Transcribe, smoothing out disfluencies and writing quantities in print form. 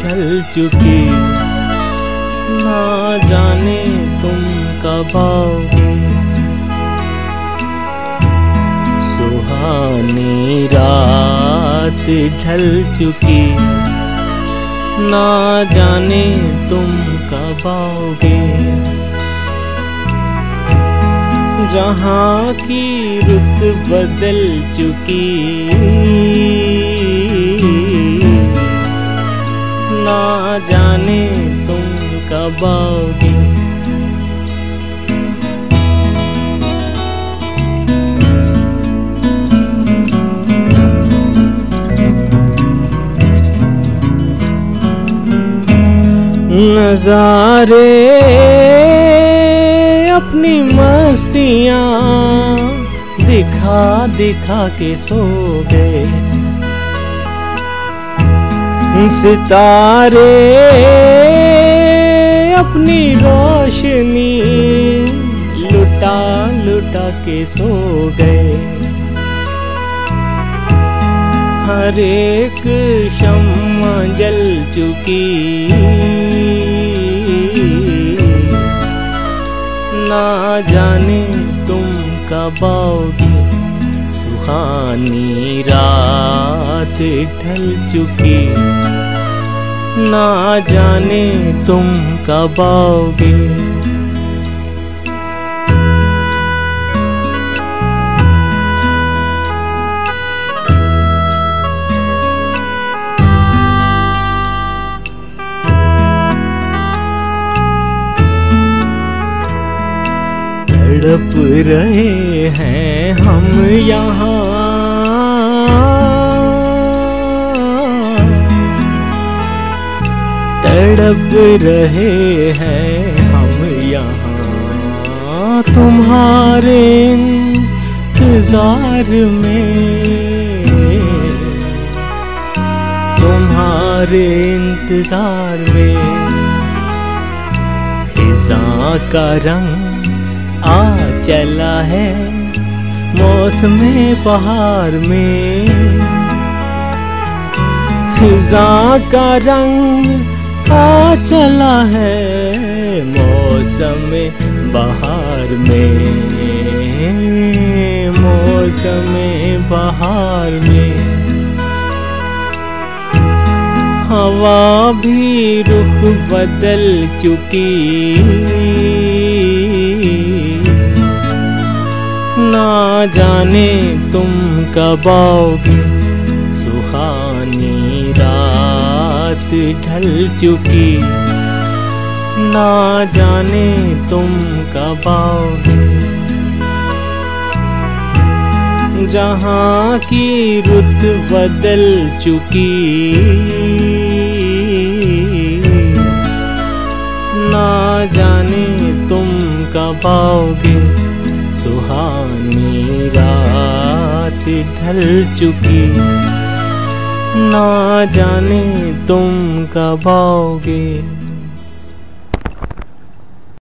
ढल चुकी, ना जाने तुम कब आओगे। सुहानी रात ढल चुकी, ना जाने तुम कब आओगे। जहाँ की रुत बदल चुकी, ना जाने तुम कब आओगे। नजारे अपनी मस्तियाँ दिखा दिखा के सो गए। सितारे अपनी रोशनी लुटा लुटा के सो गए। हर एक शम्मा जल चुकी, ना जाने तुम कब आओगे। सुहानी रात ढल चुकी, ना जाने तुम कब आओगे। तड़प रहे हैं हम यहाँ, तड़प रहे हैं हम यहाँ तुम्हारे इंतजार में, तुम्हारे इंतजार में। खिज़ां का रंग आ चला है मौसमे बहार में। खिज़ां का रंग आ चला है मौसमे बहार में, मौसमे बहार में। हवा भी रुख बदल चुकी, ना जाने तुम कब आओगे। सुहानी रात ढल चुकी, ना जाने तुम कब आओगे। जहाँ की रुत बदल चुकी, ना जाने तुम कब आओगे। सुहानी रात ढल चुकी, ना जाने तुम कब आओगे।